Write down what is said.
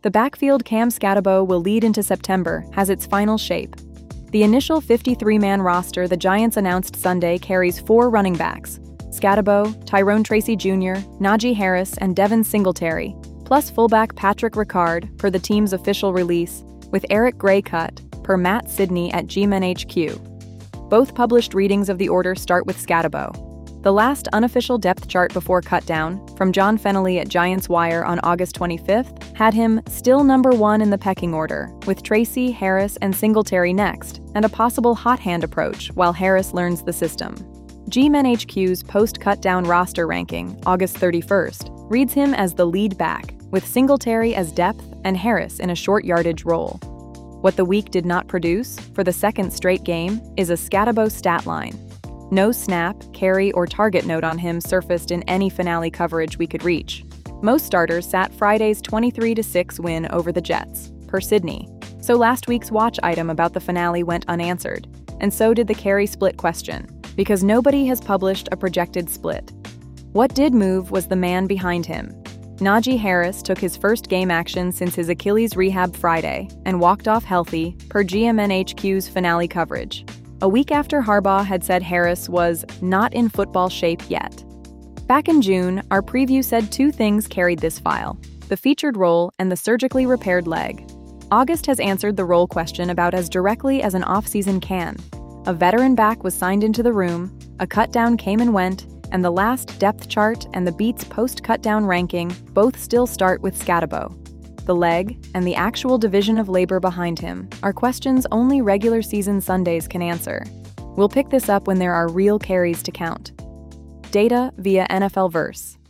The backfield Cam Skattebo will lead into September has its final shape. The initial 53-man roster the Giants announced Sunday carries 4 running backs: Skattebo, Tyrone Tracy Jr., Najee Harris, and Devin Singletary, plus fullback Patrick Ricard per the team's official release, with Eric Gray cut per Matt Sidney at GMenHQ. Both published readings of the order start with Skattebo. The last unofficial depth chart before cutdown, from John Fennelly at Giants Wire on August 25th, had him still number 1 in the pecking order, with Tracy, Harris, and Singletary next, and a possible hot hand approach while Harris learns the system. GMenHQ's post-cutdown roster ranking, August 31st, reads him as the lead back, with Singletary as depth and Harris in a short yardage role. What the week did not produce, for the second straight game, is a Skattebo stat line. No snap, carry, or target note on him surfaced in any finale coverage we could reach. Most starters sat Friday's 23-6 win over the Jets, per Sidney. So last week's watch item about the finale went unanswered, and so did the carry split question, because nobody has published a projected split. What did move was the man behind him. Najee Harris took his first game action since his Achilles rehab Friday and walked off healthy, per GMenHQ's finale coverage, a week after Harbaugh had said Harris was not in football shape yet. Back in June, our preview said 2 things carried this file: the featured role and the surgically repaired leg. August has answered the role question about as directly as an offseason can. A veteran back was signed into the room, a cutdown came and went, and the last depth chart and the Beats post-cutdown ranking both still start with Skattebo. The leg, and the actual division of labor behind him are questions only regular season Sundays can answer. We'll pick this up when there are real carries to count. Data via NFL Verse.